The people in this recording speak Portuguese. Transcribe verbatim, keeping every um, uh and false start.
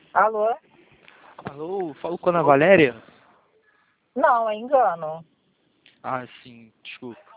Alô? Alô, falo com a Ana Valéria? Não, é engano. Ah, sim, desculpa.